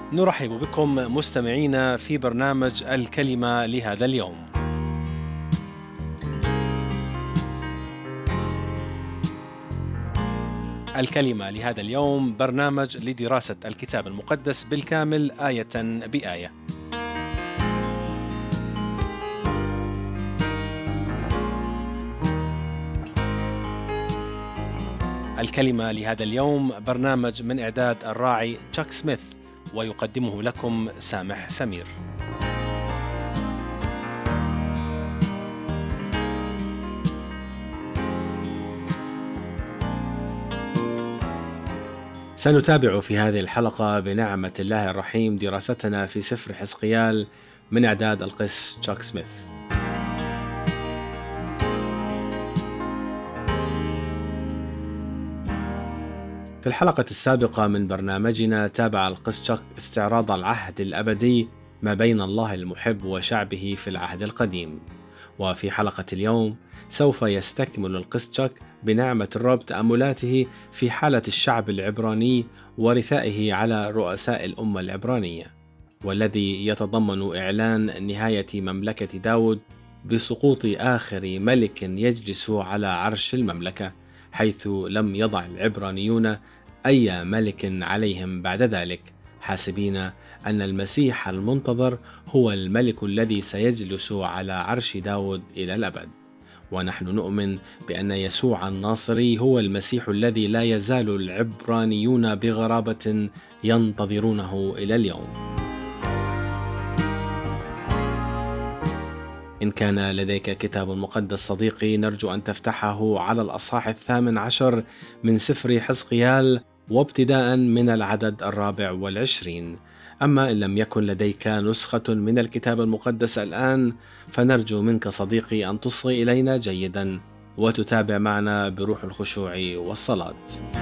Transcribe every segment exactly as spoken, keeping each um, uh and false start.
نرحب بكم مستمعينا في برنامج الكلمة لهذا اليوم. الكلمة لهذا اليوم برنامج لدراسة الكتاب المقدس بالكامل آية بآية. الكلمة لهذا اليوم برنامج من إعداد الراعي تشاك سميث، ويقدمه لكم سامح سمير. سنتابع في هذه الحلقة بنعمة الله الرحيم دراستنا في سفر حزقيال من إعداد القس تشاك سميث. في الحلقة السابقة من برنامجنا تابع القس تشاك استعراض العهد الأبدي ما بين الله المحب وشعبه في العهد القديم، وفي حلقة اليوم سوف يستكمل القس تشاك بنعمة الرب تأملاته في حالة الشعب العبراني ورثائه على رؤساء الأمة العبرانية، والذي يتضمن إعلان نهاية مملكة داود بسقوط آخر ملك يجلس على عرش المملكة، حيث لم يضع العبرانيون أي ملك عليهم بعد ذلك، حاسبين أن المسيح المنتظر هو الملك الذي سيجلس على عرش داود إلى الأبد. ونحن نؤمن بأن يسوع الناصري هو المسيح الذي لا يزال العبرانيون بغرابة ينتظرونه إلى اليوم. إن كان لديك كتاب مقدس صديقي، نرجو أن تفتحه على الأصحاح الثامن عشر من سفر حزقيال، وابتداء من العدد الرابع والعشرين. أما إن لم يكن لديك نسخة من الكتاب المقدس الآن، فنرجو منك صديقي أن تصغي إلينا جيدا وتتابع معنا بروح الخشوع والصلاة.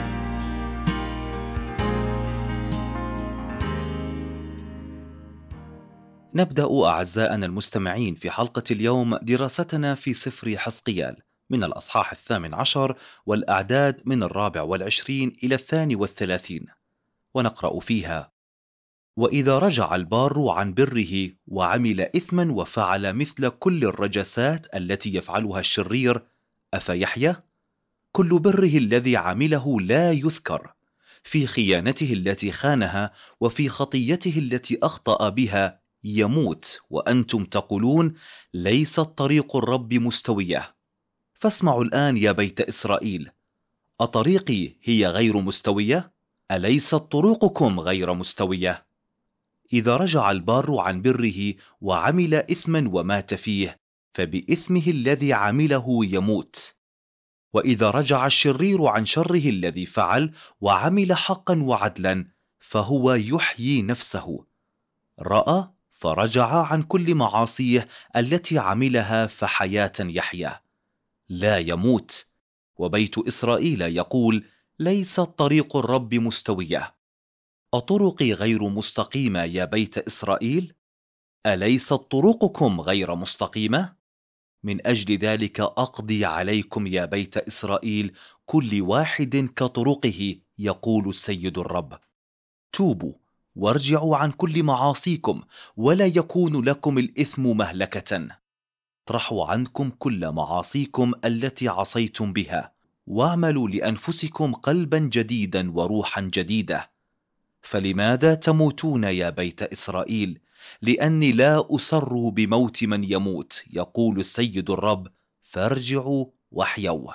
نبدأ أعزائنا المستمعين في حلقة اليوم دراستنا في سفر حزقيال من الأصحاح الثامن عشر والأعداد من الرابع والعشرين إلى الثاني والثلاثين، ونقرأ فيها: وإذا رجع البار عن بره وعمل إثما وفعل مثل كل الرجسات التي يفعلها الشرير، أفيحيى؟ كل بره الذي عمله لا يذكر، في خيانته التي خانها وفي خطيته التي أخطأ بها يموت، وأنتم تقولون ليست طريق الرب مستوية. فاسمعوا الآن يا بيت إسرائيل، أطريقي هي غير مستوية؟ أليست طرقكم غير مستوية؟ إذا رجع البار عن بره وعمل إثما ومات فيه، فبإثمه الذي عمله يموت. وإذا رجع الشرير عن شره الذي فعل وعمل حقا وعدلا، فهو يحيي نفسه. رأى فرجع عن كل معاصيه التي عملها فحياة يحيا لا يموت. وبيت إسرائيل يقول ليست طريق الرب مستوية. أطرقي غير مستقيمة يا بيت إسرائيل؟ أليست طرقكم غير مستقيمة؟ من أجل ذلك أقضي عليكم يا بيت إسرائيل كل واحد كطرقه، يقول السيد الرب. توبوا وارجعوا عن كل معاصيكم، ولا يكون لكم الإثم مهلكة. اطرحوا عنكم كل معاصيكم التي عصيتم بها، واعملوا لأنفسكم قلبا جديدا وروحا جديدة. فلماذا تموتون يا بيت إسرائيل؟ لأني لا أسر بموت من يموت، يقول السيد الرب، فارجعوا واحيوا.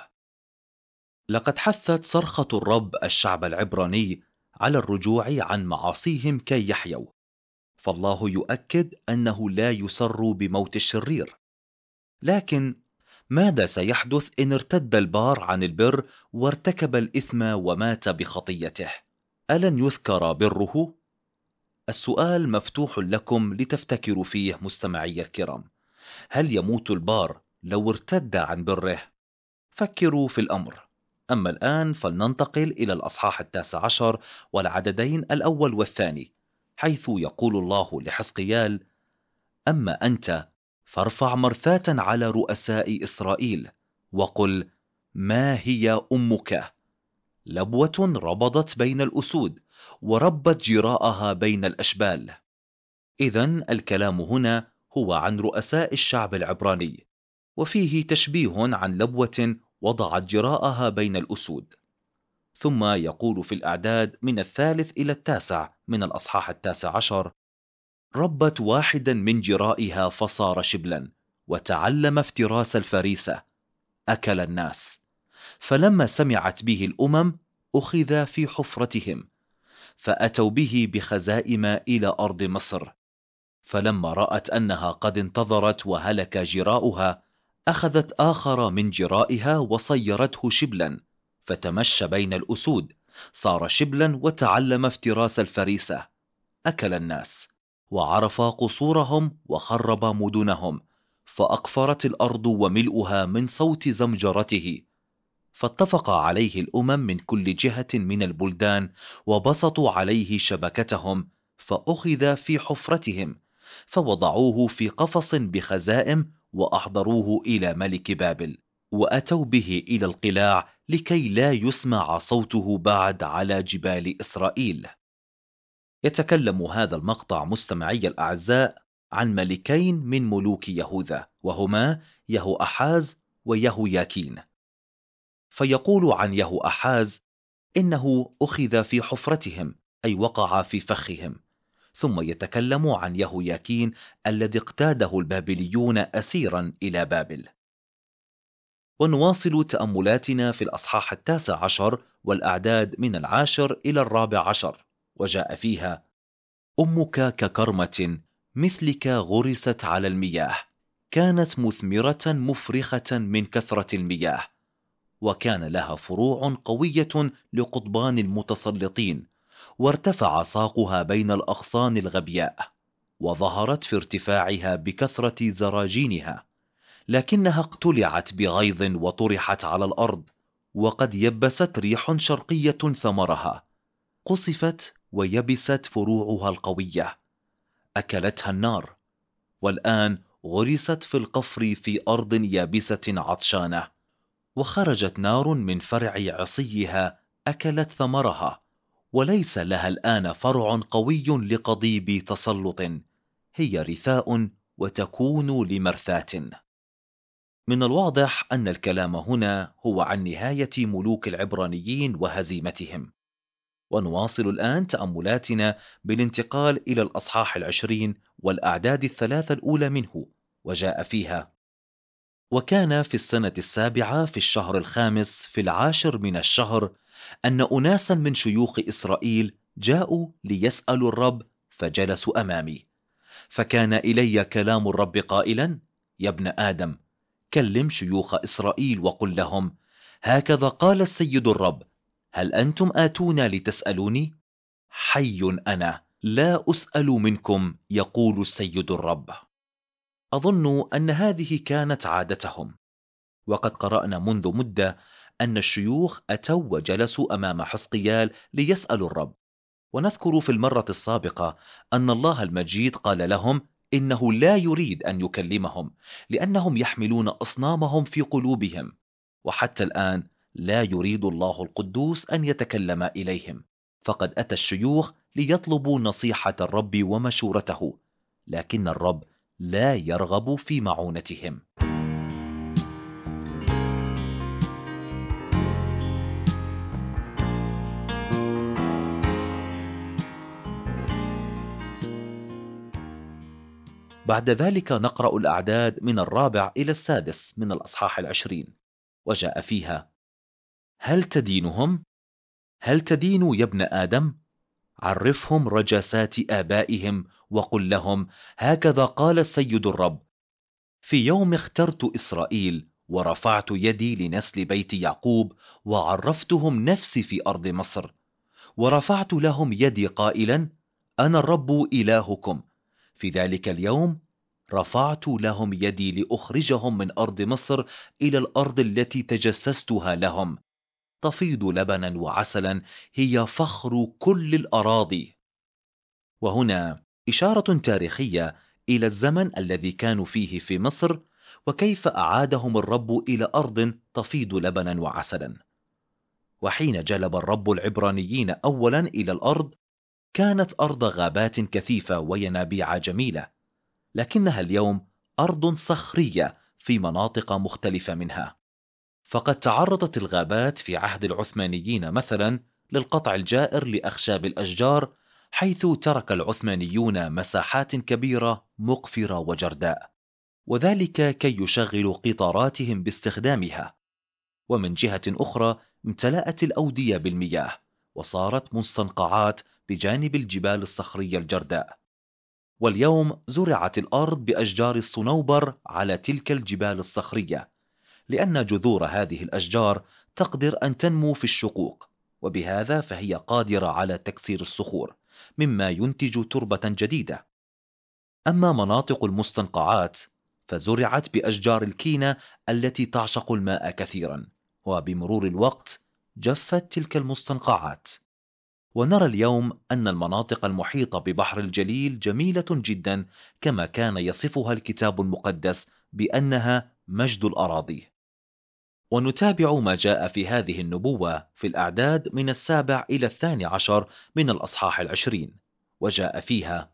لقد حثت صرخة الرب الشعب العبراني على الرجوع عن معاصيهم كي يحيوا، فالله يؤكد أنه لا يسر بموت الشرير. لكن ماذا سيحدث إن ارتد البار عن البر وارتكب الإثم ومات بخطيته؟ ألن يذكر بره؟ السؤال مفتوح لكم لتفتكروا فيه مستمعي الكرام. هل يموت البار لو ارتد عن بره؟ فكروا في الأمر. أما الآن فلننتقل إلى الأصحاح التاسع عشر والعددين الأول والثاني، حيث يقول الله لحزقيال: أما أنت فارفع مرثاة على رؤساء إسرائيل وقل: ما هي أمك؟ لبوة ربضت بين الأسود، وربت جراءها بين الأشبال. إذن الكلام هنا هو عن رؤساء الشعب العبراني، وفيه تشبيه عن لبوة وضعت جراءها بين الأسود. ثم يقول في الأعداد من الثالث إلى التاسع من الأصحاح التاسع عشر: ربت واحدا من جرائها فصار شبلا، وتعلم افتراس الفريسة، أكل الناس. فلما سمعت به الأمم أخذ في حفرتهم، فأتوا به بخزائم إلى أرض مصر. فلما رأت أنها قد انتظرت وهلك جراؤها، أخذت آخر من جرائها وصيرته شبلا، فتمشى بين الأسود، صار شبلا وتعلم افتراس الفريسة، أكل الناس، وعرف قصورهم وخرب مدنهم، فأقفرت الأرض وملؤها من صوت زمجرته. فاتفق عليه الأمم من كل جهة من البلدان، وبسطوا عليه شبكتهم، فأخذ في حفرتهم، فوضعوه في قفص بخزائم، وأحضروه إلى ملك بابل، وأتوا به إلى القلاع لكي لا يسمع صوته بعد على جبال إسرائيل. يتكلم هذا المقطع مستمعي الأعزاء عن ملكين من ملوك يهوذا، وهما يهوأحاز ويهوياكين. فيقول عن يهوأحاز إنه أخذ في حفرتهم، أي وقع في فخهم. ثم يتكلم عن يهوياكين الذي اقتاده البابليون أسيرا إلى بابل. ونواصل تأملاتنا في الأصحاح التاسع عشر والأعداد من العاشر إلى الرابع عشر، وجاء فيها: أمك ككرمة مثلك غرست على المياه، كانت مثمرة مفرخة من كثرة المياه، وكان لها فروع قوية لقضبان المتسلطين، وارتفع ساقها بين الأغصان الغبياء، وظهرت في ارتفاعها بكثرة زراجينها، لكنها اقتلعت بغيظ وطرحت على الأرض، وقد يبست ريح شرقية ثمرها، قصفت ويبست فروعها القوية، أكلتها النار، والآن غرست في القفر في أرض يابسة عطشانة، وخرجت نار من فرع عصيها أكلت ثمرها، وليس لها الآن فرع قوي لقضيب تسلط، هي رثاء وتكون لمرثاة. من الواضح أن الكلام هنا هو عن نهاية ملوك العبرانيين وهزيمتهم. ونواصل الآن تأملاتنا بالانتقال إلى الأصحاح العشرين والأعداد الثلاثة الأولى منه، وجاء فيها: وكان في السنة السابعة في الشهر الخامس في العاشر من الشهر أن أناسا من شيوخ إسرائيل جاءوا ليسألوا الرب، فجلسوا أمامي. فكان إلي كلام الرب قائلا: يا ابن آدم، كلم شيوخ إسرائيل وقل لهم: هكذا قال السيد الرب، هل أنتم آتون لتسألوني؟ حي أنا لا أسأل منكم، يقول السيد الرب. أظن أن هذه كانت عادتهم، وقد قرأنا منذ مدة أن الشيوخ أتوا وجلسوا أمام حزقيال ليسألوا الرب. ونذكر في المرة السابقة أن الله المجيد قال لهم إنه لا يريد أن يكلمهم، لأنهم يحملون أصنامهم في قلوبهم، وحتى الآن لا يريد الله القدوس أن يتكلم إليهم. فقد أتى الشيوخ ليطلبوا نصيحة الرب ومشورته، لكن الرب لا يرغب في معونتهم. بعد ذلك نقرأ الأعداد من الرابع إلى السادس من الأصحاح العشرين، وجاء فيها: هل تدينهم؟ هل تدين يا ابن آدم؟ عرفهم رجسات آبائهم، وقل لهم: هكذا قال السيد الرب، في يوم اخترت إسرائيل، ورفعت يدي لنسل بيت يعقوب، وعرفتهم نفسي في أرض مصر، ورفعت لهم يدي قائلا: أنا الرب إلهكم. في ذلك اليوم رفعت لهم يدي لأخرجهم من أرض مصر إلى الأرض التي تجسستها لهم، تفيض لبنا وعسلا، هي فخر كل الأراضي. وهنا إشارة تاريخية إلى الزمن الذي كانوا فيه في مصر، وكيف أعادهم الرب إلى أرض تفيض لبنا وعسلا. وحين جلب الرب العبرانيين أولا إلى الأرض، كانت أرض غابات كثيفة وينابيع جميلة، لكنها اليوم أرض صخرية في مناطق مختلفة منها. فقد تعرضت الغابات في عهد العثمانيين مثلا للقطع الجائر لأخشاب الأشجار، حيث ترك العثمانيون مساحات كبيرة مقفرة وجرداء، وذلك كي يشغلوا قطاراتهم باستخدامها. ومن جهة أخرى امتلأت الأودية بالمياه وصارت مستنقعات بجانب الجبال الصخرية الجرداء. واليوم زرعت الأرض بأشجار الصنوبر على تلك الجبال الصخرية، لأن جذور هذه الأشجار تقدر أن تنمو في الشقوق، وبهذا فهي قادرة على تكسير الصخور، مما ينتج تربة جديدة. أما مناطق المستنقعات فزرعت بأشجار الكينة التي تعشق الماء كثيرا، وبمرور الوقت جفت تلك المستنقعات. ونرى اليوم أن المناطق المحيطة ببحر الجليل جميلة جدا، كما كان يصفها الكتاب المقدس بأنها مجد الأراضي. ونتابع ما جاء في هذه النبوة في الأعداد من السابع إلى الثاني عشر من الأصحاح العشرين، وجاء فيها: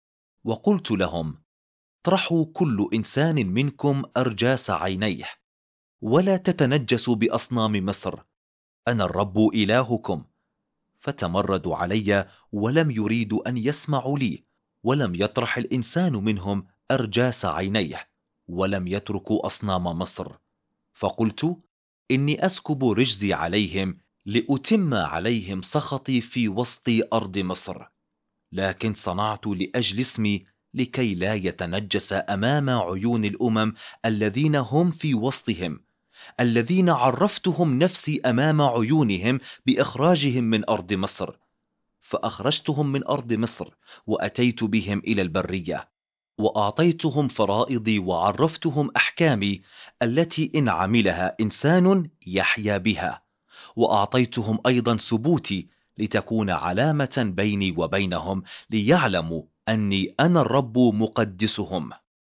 وقلت لهم: اطرحوا كل إنسان منكم أرجاس عينيه، ولا تتنجسوا بأصنام مصر، أنا الرب إلهكم. فتمردوا علي ولم يريدوا أن يسمعوا لي، ولم يطرح الإنسان منهم أرجاس عينيه، ولم يتركوا أصنام مصر. فقلت: إني أسكب رجزي عليهم لأتم عليهم سخطي في وسط أرض مصر، لكن صنعت لأجل اسمي لكي لا يتنجس أمام عيون الأمم الذين هم في وسطهم، الذين عرفتهم نفسي أمام عيونهم بإخراجهم من أرض مصر. فأخرجتهم من أرض مصر وأتيت بهم إلى البرية، وأعطيتهم فرائضي وعرفتهم أحكامي التي إن عملها إنسان يحيا بها، وأعطيتهم أيضا سبوتي لتكون علامة بيني وبينهم، ليعلموا أني أنا الرب مقدسهم.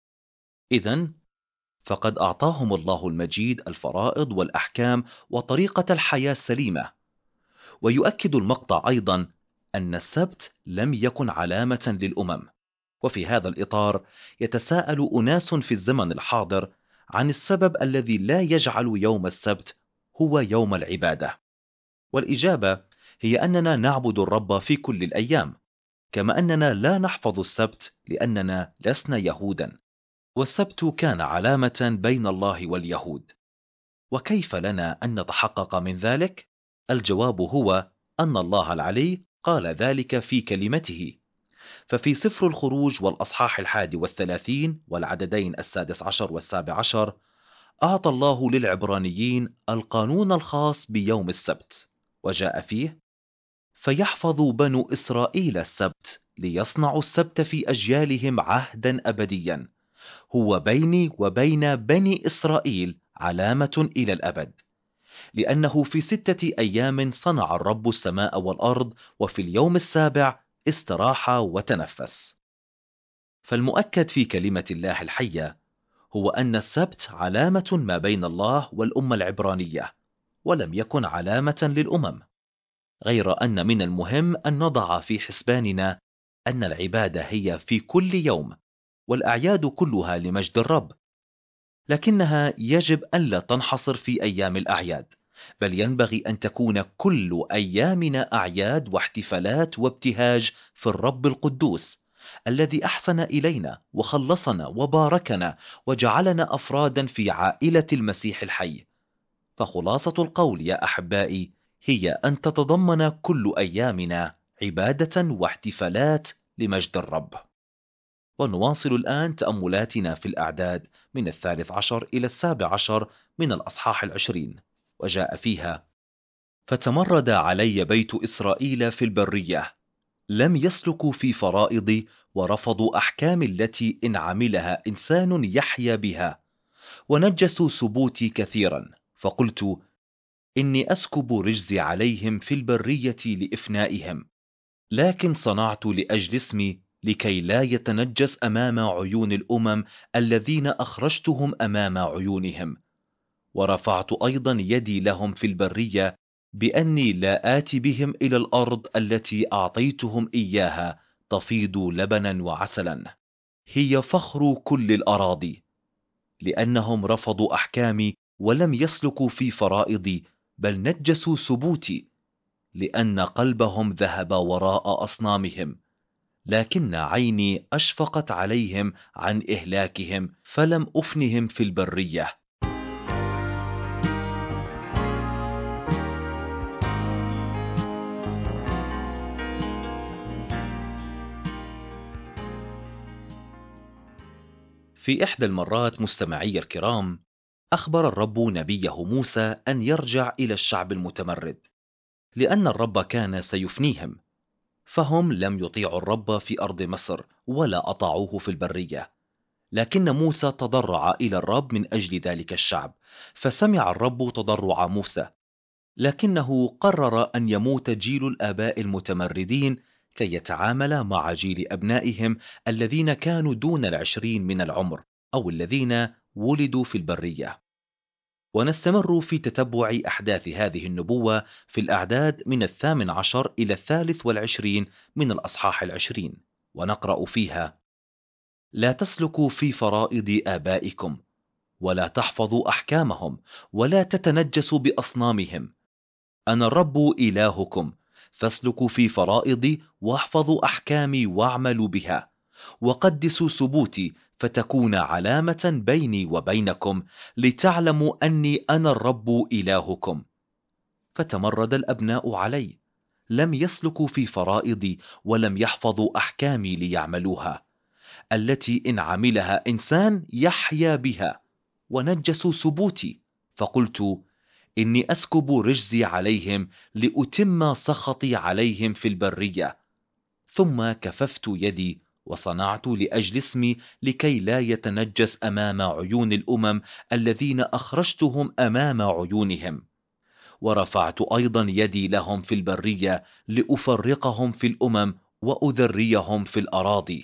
إذن فقد أعطاهم الله المجيد الفرائض والأحكام وطريقة الحياة السليمة. ويؤكد المقطع أيضا أن السبت لم يكن علامة للأمم. وفي هذا الإطار يتساءل أناس في الزمن الحاضر عن السبب الذي لا يجعل يوم السبت هو يوم العبادة. والإجابة هي أننا نعبد الرب في كل الأيام، كما أننا لا نحفظ السبت لأننا لسنا يهودا، والسبت كان علامة بين الله واليهود. وكيف لنا أن نتحقق من ذلك؟ الجواب هو أن الله العلي قال ذلك في كلمته. ففي سفر الخروج والأصحاح الحادي والثلاثين والعددين السادس عشر والسابع عشر أعطى الله للعبرانيين القانون الخاص بيوم السبت، وجاء فيه: فيحفظ بنو إسرائيل السبت ليصنعوا السبت في أجيالهم عهدا أبديا، هو بيني وبين بني إسرائيل علامة إلى الأبد، لأنه في ستة أيام صنع الرب السماء والأرض، وفي اليوم السابع استراح وتنفس. فالمؤكد في كلمة الله الحية هو أن السبت علامة ما بين الله والأمة العبرانية، ولم يكن علامة للأمم. غير أن من المهم أن نضع في حسباننا أن العبادة هي في كل يوم، والأعياد كلها لمجد الرب، لكنها يجب أن لا تنحصر في أيام الأعياد، بل ينبغي أن تكون كل أيامنا أعياد واحتفالات وابتهاج في الرب القدوس الذي أحسن إلينا وخلصنا وباركنا وجعلنا أفرادا في عائلة المسيح الحي. فخلاصة القول يا أحبائي هي أن تتضمن كل أيامنا عبادة واحتفالات لمجد الرب. ونواصل الآن تأملاتنا في الأعداد من الثالث عشر إلى السابع عشر من الأصحاح العشرين، وجاء فيها: فتمرد علي بيت إسرائيل في البرية، لم يسلكوا في فرائضي، ورفضوا أحكام التي إن عملها إنسان يحيا بها، ونجسوا سبوتي كثيرا. فقلت: إني أسكب رجزي عليهم في البرية لإفنائهم، لكن صنعت لأجل اسمي لكي لا يتنجس أمام عيون الأمم الذين أخرجتهم أمام عيونهم. ورفعت أيضا يدي لهم في البرية بأني لا آتي بهم إلى الأرض التي أعطيتهم إياها تفيض لبنا وعسلا، هي فخر كل الأراضي، لأنهم رفضوا أحكامي ولم يسلكوا في فرائضي، بل نجسوا ثبوتي، لأن قلبهم ذهب وراء أصنامهم. لكن عيني أشفقت عليهم عن إهلاكهم، فلم أفنهم في البرية. في إحدى المرات مستمعي الكرام، أخبر الرب نبيه موسى أن يرجع إلى الشعب المتمرد، لأن الرب كان سيفنيهم، فهم لم يطيعوا الرب في أرض مصر ولا أطاعوه في البرية. لكن موسى تضرع إلى الرب من أجل ذلك الشعب، فسمع الرب تضرع موسى، لكنه قرر أن يموت جيل الآباء المتمردين كي يتعامل مع جيل أبنائهم الذين كانوا دون العشرين من العمر، أو الذين ولدوا في البرية. ونستمر في تتبع أحداث هذه النبوة في الأعداد من الثامن عشر إلى الثالث والعشرين من الأصحاح العشرين، ونقرأ فيها: لا تسلكوا في فرائض آبائكم، ولا تحفظوا أحكامهم، ولا تتنجسوا بأصنامهم. أنا الرب إلهكم، فاسلكوا في فرائضي واحفظوا أحكامي واعملوا بها، وقدسوا سبوتي فتكون علامة بيني وبينكم، لتعلموا أني أنا الرب إلهكم. فتمرد الأبناء علي، لم يسلكوا في فرائضي ولم يحفظوا أحكامي ليعملوها، التي إن عملها إنسان يحيا بها، ونجسوا سبوتي. فقلت: إني أسكب رجزي عليهم لأتم سخطي عليهم في البرية. ثم كففت يدي وصنعت لأجل اسمي لكي لا يتنجس أمام عيون الأمم الذين أخرجتهم أمام عيونهم. ورفعت أيضا يدي لهم في البرية لأفرقهم في الأمم وأذريهم في الأراضي.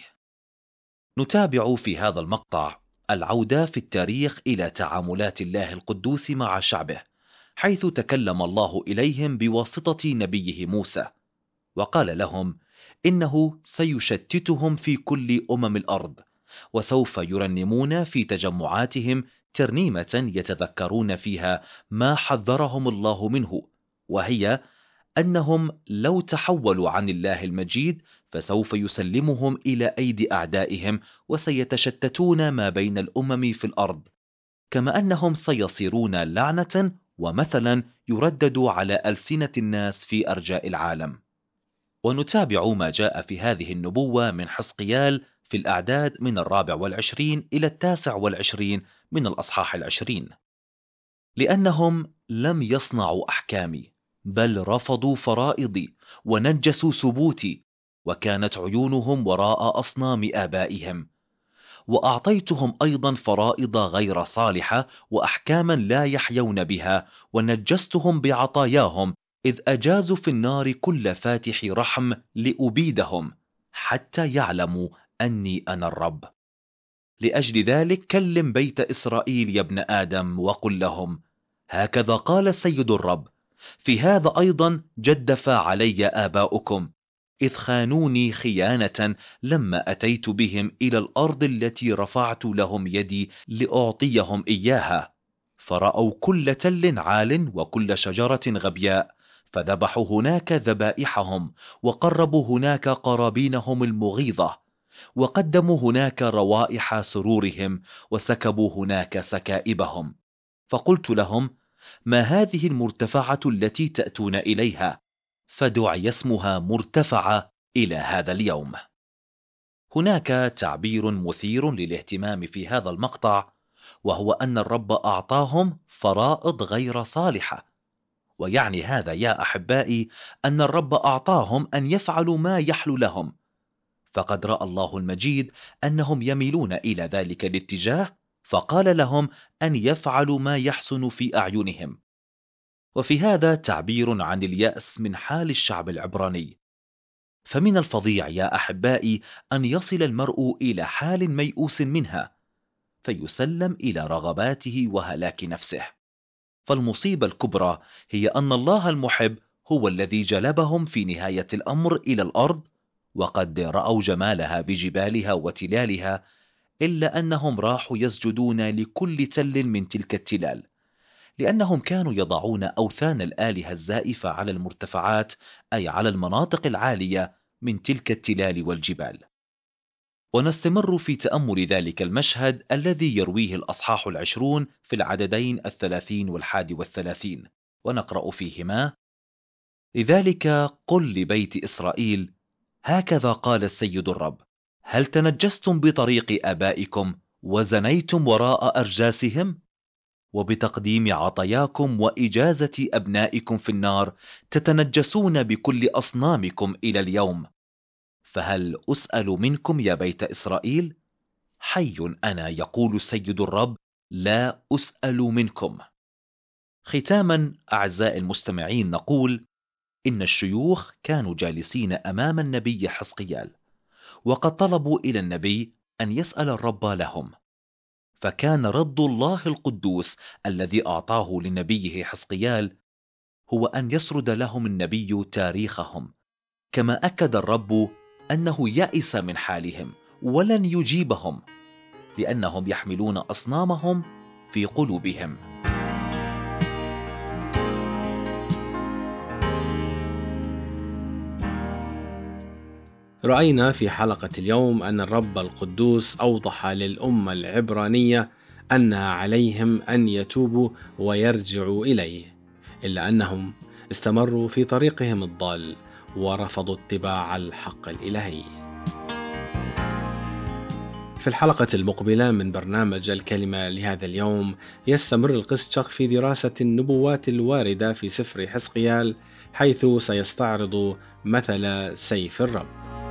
نتابع في هذا المقطع العودة في التاريخ إلى تعاملات الله القدوس مع شعبه، حيث تكلم الله إليهم بواسطة نبيه موسى، وقال لهم إنه سيشتتهم في كل أمم الأرض، وسوف يرنمون في تجمعاتهم ترنيمة يتذكرون فيها ما حذرهم الله منه، وهي أنهم لو تحولوا عن الله المجيد فسوف يسلمهم إلى أيدي أعدائهم، وسيتشتتون ما بين الأمم في الأرض، كما أنهم سيصيرون لعنة ومثلا يردد على ألسنة الناس في أرجاء العالم. ونتابع ما جاء في هذه النبوة من حزقيال في الأعداد من الرابع والعشرين إلى التاسع والعشرين من الأصحاح العشرين: لأنهم لم يصنعوا أحكامي، بل رفضوا فرائضي ونجسوا سبوتي، وكانت عيونهم وراء أصنام آبائهم. وأعطيتهم أيضا فرائض غير صالحة وأحكاما لا يحيون بها، ونجستهم بعطاياهم، إذ أجازوا في النار كل فاتح رحم لأبيدهم، حتى يعلموا أني أنا الرب. لأجل ذلك كلم بيت إسرائيل يا ابن آدم وقل لهم: هكذا قال السيد الرب، في هذا أيضا جدف علي آباؤكم، إذ خانوني خيانة لما أتيت بهم إلى الأرض التي رفعت لهم يدي لأعطيهم إياها، فرأوا كل تل عال وكل شجرة غبياء، فذبحوا هناك ذبائحهم، وقربوا هناك قرابينهم المغيظة، وقدموا هناك روائح سرورهم، وسكبوا هناك سكائبهم. فقلت لهم: ما هذه المرتفعة التي تأتون إليها؟ فدعي اسمها مرتفعة إلى هذا اليوم. هناك تعبير مثير للاهتمام في هذا المقطع، وهو أن الرب أعطاهم فرائض غير صالحة. ويعني هذا يا أحبائي أن الرب أعطاهم أن يفعلوا ما يحلو لهم، فقد رأى الله المجيد أنهم يميلون إلى ذلك الاتجاه، فقال لهم أن يفعلوا ما يحسن في أعينهم. وفي هذا تعبير عن اليأس من حال الشعب العبراني. فمن الفظيع يا أحبائي أن يصل المرء إلى حال ميؤوس منها، فيسلم إلى رغباته وهلاك نفسه. فالمصيبة الكبرى هي أن الله المحب هو الذي جلبهم في نهاية الأمر إلى الأرض، وقد رأوا جمالها بجبالها وتلالها، إلا أنهم راحوا يسجدون لكل تل من تلك التلال، لأنهم كانوا يضعون أوثان الآلهة الزائفة على المرتفعات، أي على المناطق العالية من تلك التلال والجبال. ونستمر في تأمل ذلك المشهد الذي يرويه الأصحاح العشرون في العددين الثلاثين والحادي والثلاثين، ونقرأ فيهما: لذلك قل لبيت إسرائيل: هكذا قال السيد الرب، هل تنجستم بطريق آبائكم وزنيتم وراء أرجاسهم؟ وبتقديم عطاياكم وإجازة أبنائكم في النار تتنجسون بكل أصنامكم إلى اليوم. فهل أسأل منكم يا بيت إسرائيل؟ حي أنا يقول السيد الرب، لا أسأل منكم. ختاما أعزائي المستمعين، نقول إن الشيوخ كانوا جالسين أمام النبي حزقيال، وقد طلبوا إلى النبي أن يسأل الرب لهم، فكان رد الله القدوس الذي أعطاه لنبيه حزقيال هو أن يسرد لهم النبي تاريخهم، كما أكد الرب أنه يئس من حالهم ولن يجيبهم، لأنهم يحملون أصنامهم في قلوبهم. رأينا في حلقة اليوم أن الرب القدوس أوضح للأمة العبرانية أن عليهم أن يتوبوا ويرجعوا إليه، إلا أنهم استمروا في طريقهم الضال ورفضوا اتباع الحق الإلهي. في الحلقة المقبلة من برنامج الكلمة لهذا اليوم يستمر القس تشاك في دراسة النبوات الواردة في سفر حزقيال، حيث سيستعرض مثل سيف الرب.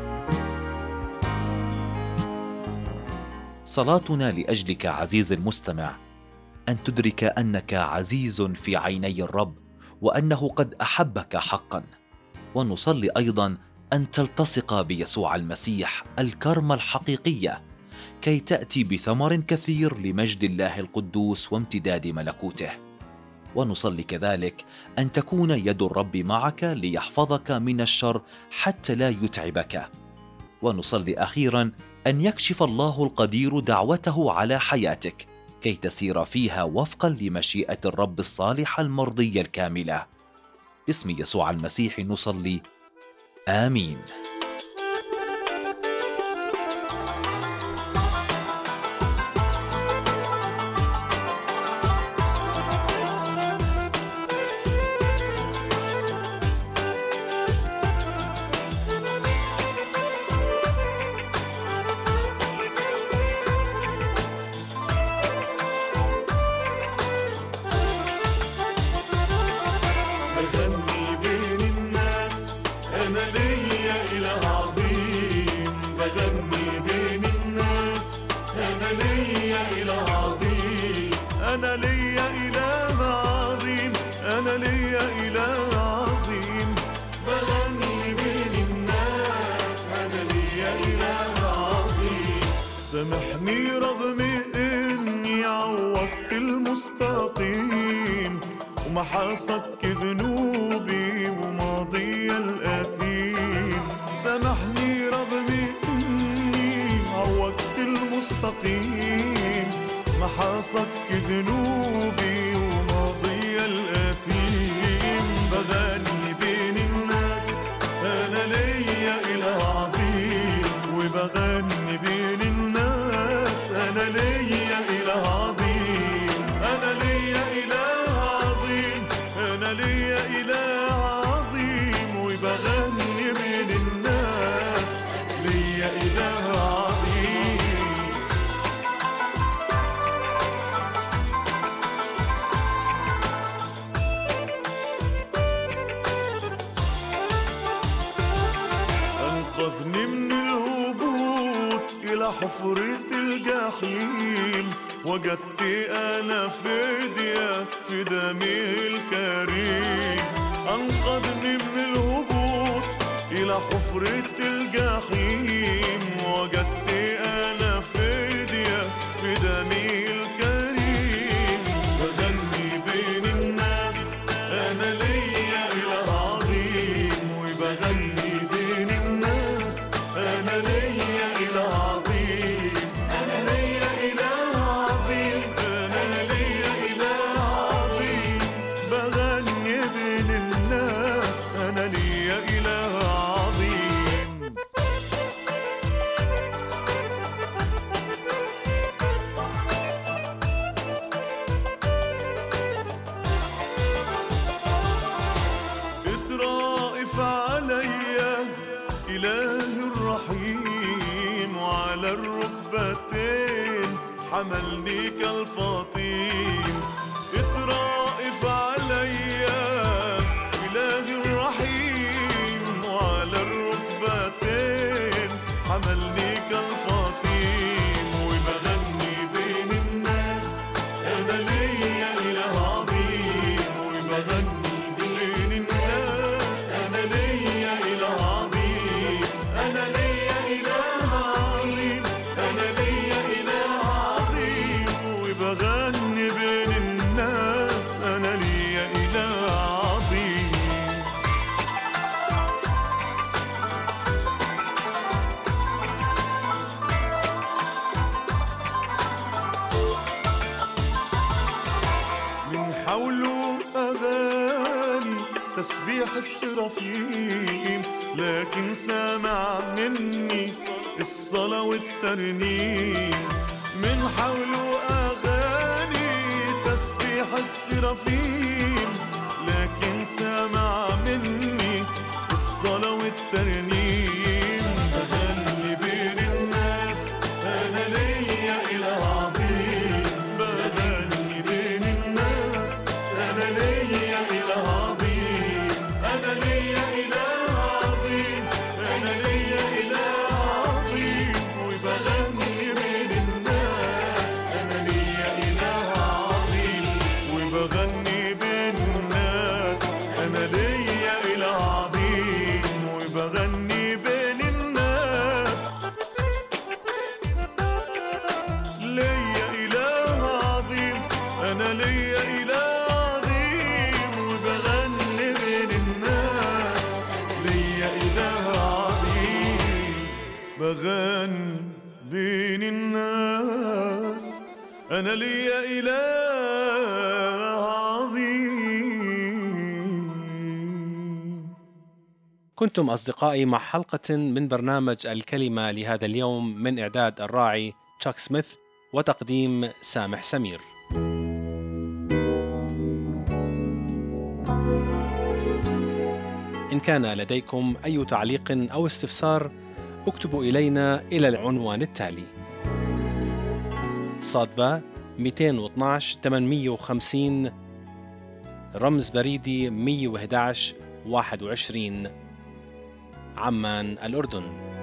صلاتنا لأجلك عزيز المستمع أن تدرك أنك عزيز في عيني الرب، وأنه قد أحبك حقا. ونصلي أيضا أن تلتصق بيسوع المسيح الكرمة الحقيقية، كي تأتي بثمر كثير لمجد الله القدوس وامتداد ملكوته. ونصلي كذلك أن تكون يد الرب معك ليحفظك من الشر حتى لا يتعبك. ونصلي أخيرا أن يكشف الله القدير دعوته على حياتك، كي تسير فيها وفقا لمشيئة الرب الصالحة المرضية الكاملة. باسم يسوع المسيح نصلي، آمين. بغني بين الناس أنا ليا إله عظيم، بغني بين الناس أنا ليا إله عظيم، أنا ليا إله عظيم، أنا ليا إله عظيم، بغني بين الناس أنا ليا إله عظيم. سامحني رغم إني عوضت المستقيم ومحاصتك ذنوبي وماضي الأثيم، سامحني رغم إني عوضت المستقيم، محاصتك ذنوبي وماضي الأثيم، بغني بين الناس أنا ليا إله عظيم، وبغني بين الناس أنا ليا إله عظيم، أنا ليا إله عظيم، أنا ليا إله عظيم، وبغني بين الناس ليا إله عظيم. أنقذني من الهبوط إلى حفرة الجحيم، وجدت أنا فدية في دمه الكريم، أنقذني من الهبوط إلى حفرة الجحيم، وجدت أنا فدية في دمه الكريم، بغني بين الناس حملني كالفطيم. اترائف عليا إلهي الرحيم، وعلى الركبتين حملني كالفطيم. وبغني بين الناس أنا ليا إله عظيم، وبغني بين الناس أنا ليا إله عظيم، أنا ليا إله عظيم، أنا ليا إله عظيم. وبغني بين الناس أنا ليا إله عظيم. من حوله أغاني تسبيح السرافيم، لكن سامع مني الصلاة والترنيم. من حوله أغاني تسبيح السرافيم، لكن سامع مني الصلاة والترنيم. بغني بين الناس أنا ليا إله عظيم، بغني بين الناس أنا ليا إله عظيم، أنا ليا إله عظيم، أنا ليا إله عظيم. وبغني بين الناس أنا ليا إله عظيم، وبغني بين الناس أنا ليا إله عظيم، وبغني بين الناس ليا إله عظيم، أنا ليا إله عظيم. وبغني بين الناس ليا إله عظيم، بغني بين الناس أنا ليا إله عظيم. كنتم أصدقائي مع حلقة من برنامج الكلمة لهذا اليوم، من إعداد الراعي تشاك سميث وتقديم سامح سمير. إن كان لديكم أي تعليق أو استفسار اكتبوا إلينا إلى العنوان التالي: صادبة مئتين واثناشر ثمانمئة وخمسين، رمز بريدي مئة وأحد عشر واحد وعشرين، عمان الأردن.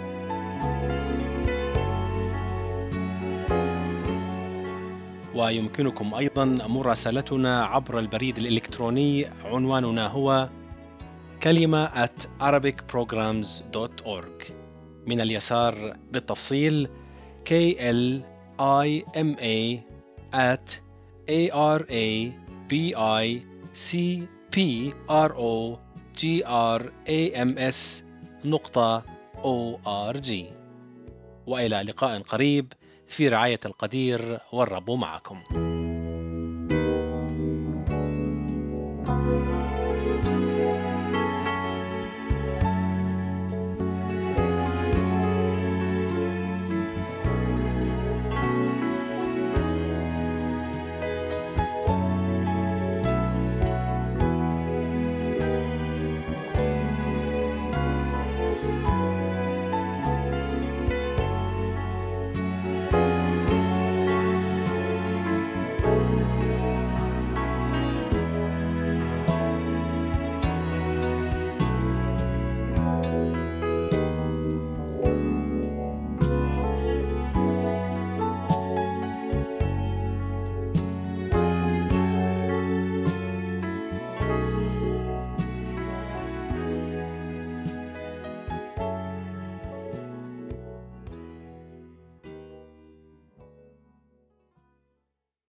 ويمكنكم أيضا مراسلتنا عبر البريد الإلكتروني، عنواننا هو كلمة at arabic programs dot org. من اليسار بالتفصيل K L I M A at A R A B I C P R O G R A M S نقطة O R G. وإلى لقاء قريب في رعاية القدير، والرب معكم.